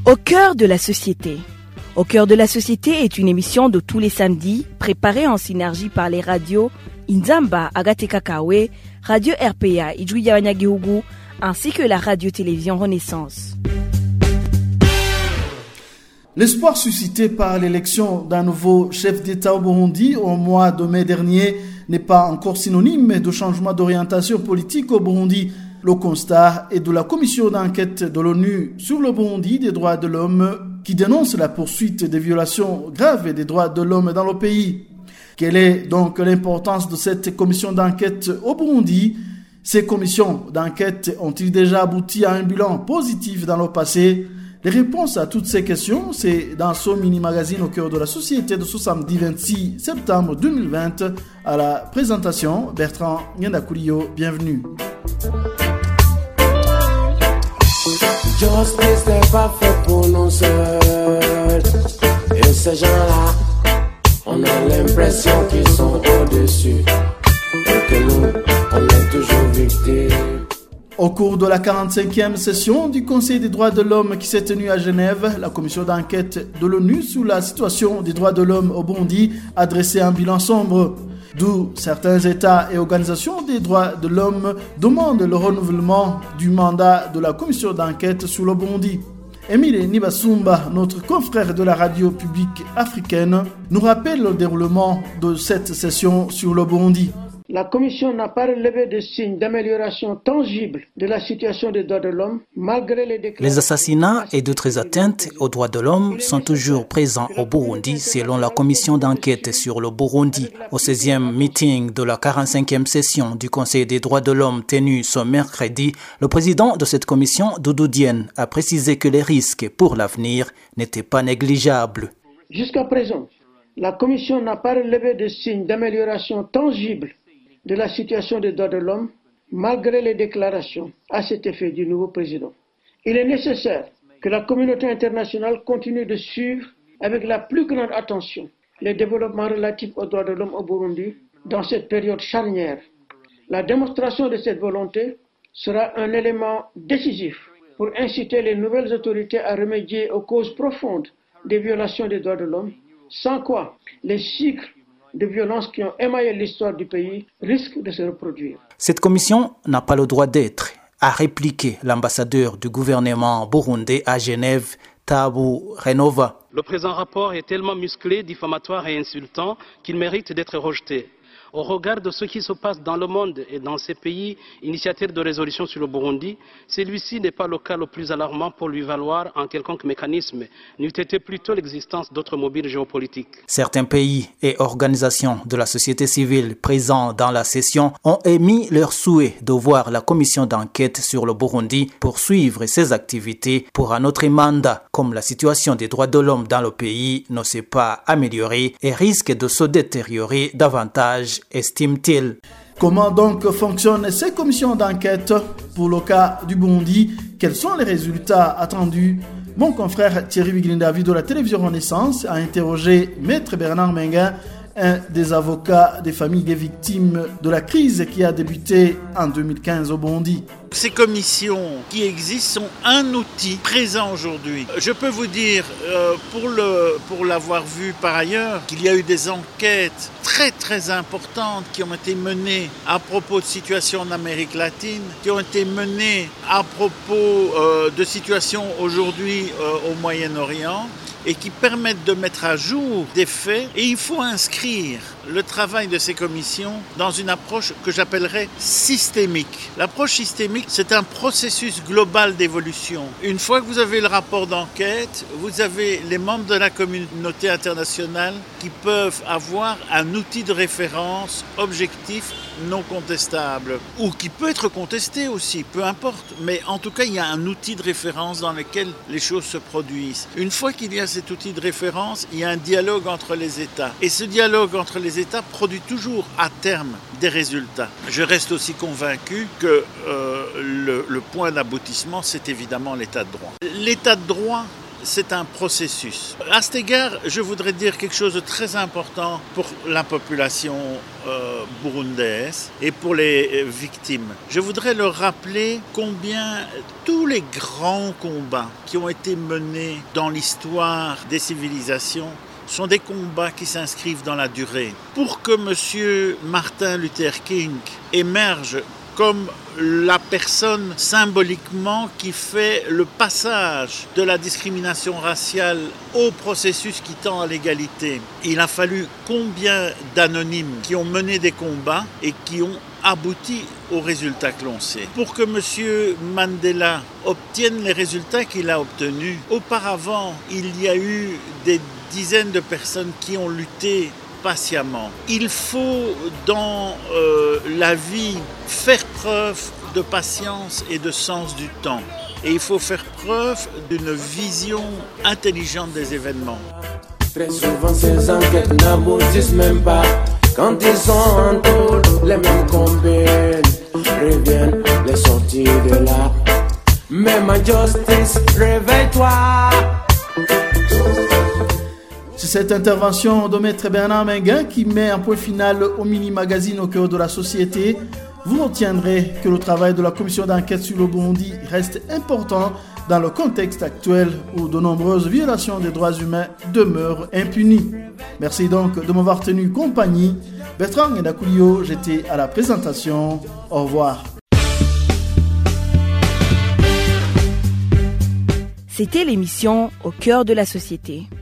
Au cœur de la société. Au cœur de la société est une émission de tous les samedis, préparée en synergie par les radios Inzamba, Agateka Kawe, Radio RPA, Ijouya Wanyagihugu, ainsi que la radio-télévision Renaissance. L'espoir suscité par l'élection d'un nouveau chef d'État au Burundi au mois de mai dernier n'est pas encore synonyme de changement d'orientation politique au Burundi. Le constat est de la commission d'enquête de l'ONU sur le Burundi des droits de l'homme qui dénonce la poursuite des violations graves des droits de l'homme dans le pays. Quelle est donc l'importance de cette commission d'enquête au Burundi ? Ces commissions d'enquête ont-ils déjà abouti à un bilan positif dans le passé ? Les réponses à toutes ces questions, c'est dans ce mini-magazine au cœur de la société de ce samedi 26 septembre 2020. À la présentation, Bertrand Nyendakurio, bienvenue. Justice n'est pas fait pour nous seuls. Et ces gens-là, on a l'impression qu'ils sont au-dessus. Et que nous, on est toujours victimes. Au cours de la 45e session du Conseil des droits de l'homme qui s'est tenue à Genève, la commission d'enquête de l'ONU sur la situation des droits de l'homme au Burundi a dressé un bilan sombre. D'où certains États et organisations des droits de l'homme demandent le renouvellement du mandat de la commission d'enquête sur le Burundi. Émile Nibasumba, notre confrère de la radio publique africaine, nous rappelle le déroulement de cette session sur le Burundi. La Commission n'a pas relevé de signes d'amélioration tangible de la situation des droits de l'homme, malgré les déclarations... Les assassinats et d'autres atteintes aux droits de l'homme sont toujours présents au Burundi, selon la Commission d'enquête sur le Burundi. Au 16e meeting de la 45e session du Conseil des droits de l'homme tenu ce mercredi, le président de cette commission, Doudou Diène, a précisé que les risques pour l'avenir n'étaient pas négligeables. Jusqu'à présent, la Commission n'a pas relevé de signes d'amélioration tangible de la situation des droits de l'homme, malgré les déclarations à cet effet du nouveau président. Il est nécessaire que la communauté internationale continue de suivre avec la plus grande attention les développements relatifs aux droits de l'homme au Burundi dans cette période charnière. La démonstration de cette volonté sera un élément décisif pour inciter les nouvelles autorités à remédier aux causes profondes des violations des droits de l'homme, sans quoi les cycles de violences qui ont émaillé l'histoire du pays risquent de se reproduire. Cette commission n'a pas le droit d'être, a répliqué l'ambassadeur du gouvernement burundais à Genève, Tabou Renova. Le présent rapport est tellement musclé, diffamatoire et insultant qu'il mérite d'être rejeté. Au regard de ce qui se passe dans le monde et dans ces pays initiateurs de résolution sur le Burundi, celui-ci n'est pas le cas le plus alarmant pour lui valoir en quelconque mécanisme, n'eût été plutôt l'existence d'autres mobiles géopolitiques. Certains pays et organisations de la société civile présents dans la session ont émis leur souhait de voir la commission d'enquête sur le Burundi poursuivre ses activités pour un autre mandat, comme la situation des droits de l'homme dans le pays ne s'est pas améliorée et risque de se détériorer davantage, estime-t-il. Comment donc fonctionnent ces commissions d'enquête pour le cas du Burundi ? Quels sont les résultats attendus ? Mon confrère Thierry Biglindavi de la télévision Renaissance a interrogé Maître Bernard Menga, un des avocats des familles des victimes de la crise qui a débuté en 2015 au Burundi. Ces commissions qui existent sont un outil présent aujourd'hui. Je peux vous dire, pour l'avoir vu par ailleurs, qu'il y a eu des enquêtes très très importantes qui ont été menées à propos de situations en Amérique latine, qui ont été menées à propos de situations aujourd'hui au Moyen-Orient, et qui permettent de mettre à jour des faits. Et il faut inscrire le travail de ces commissions dans une approche que j'appellerais systémique. L'approche systémique, c'est un processus global d'évolution. Une fois que vous avez le rapport d'enquête, vous avez les membres de la communauté internationale qui peuvent avoir un outil de référence objectif non contestable, ou qui peut être contesté aussi, peu importe. Mais en tout cas, il y a un outil de référence dans lequel les choses se produisent. Une fois qu'il y a cet outil de référence, il y a un dialogue entre les États. Et ce dialogue entre les États produit toujours à terme des résultats. Je reste aussi convaincu que le point d'aboutissement, c'est évidemment l'état de droit. L'état de droit c'est un processus. À cet égard, je voudrais dire quelque chose de très important pour la population burundaise et pour les victimes. Je voudrais leur rappeler combien tous les grands combats qui ont été menés dans l'histoire des civilisations sont des combats qui s'inscrivent dans la durée. Pour que M. Martin Luther King émerge comme la personne symboliquement qui fait le passage de la discrimination raciale au processus qui tend à l'égalité. Il a fallu combien d'anonymes qui ont mené des combats et qui ont abouti aux résultats que l'on sait. Pour que M. Mandela obtienne les résultats qu'il a obtenus, auparavant, il y a eu des dizaines de personnes qui ont lutté patiemment. Il faut dans la vie faire preuve de patience et de sens du temps. Et il faut faire preuve d'une vision intelligente des événements. Très souvent ces enquêtes n'aboutissent même pas. Quand ils sont en tôle, les mêmes combines reviennent les sorties de là. Mais ma justice, réveille-toi. C'est cette intervention de Maître Bernard Menguin qui met un point final au mini-magazine Au cœur de la société. Vous retiendrez que le travail de la commission d'enquête sur le Burundi reste important dans le contexte actuel où de nombreuses violations des droits humains demeurent impunies. Merci donc de m'avoir tenu compagnie. Bertrand Ngendakoulio, j'étais à la présentation. Au revoir. C'était l'émission Au cœur de la société.